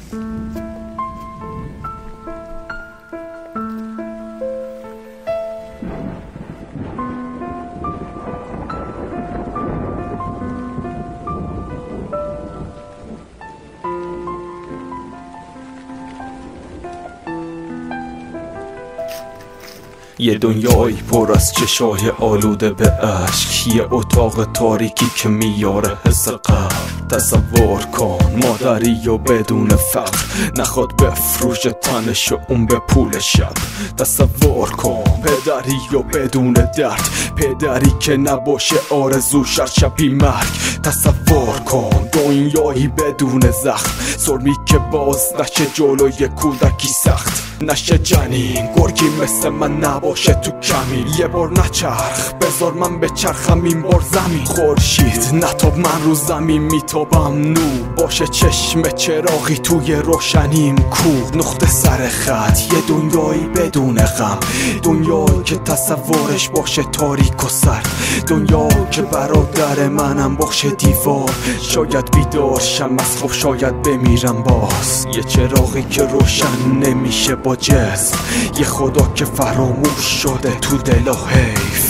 یه دنیای پر از چشای آلوده به اشک، یه اتاق تاریکی که میاره حس قبل. تصور کن مادری و بدون فقر نخواد بفروشه تنش و اون به پول شب. تصور کن پدری و بدون درد، پدری که نباشه آرزوش هر شبی مرگ. تصور کن دنیایی بدون زخم، سرمی که باز نشه جلوی کودکی سخت. نشه جنین گرگی مثل من نباشه تو کمین، یه بار نچرخ بذار من بچرخم این بار زمین. خورشید نتاب من رو زمین میتابم، نور باشه چشم چراغی توی روشنیم کو. نقطه سر خط یه دنیایی بدون غم، دنیایی که تصورش باشه تاریک و سرد، دنیایی که برادر منم باشه دیوار. شاید بیدار شم از خواب، شاید بمیرم باز. یه چراغی که روشن نمیشه با جسم، یه خدا که فراموش شده تو دل و حیف.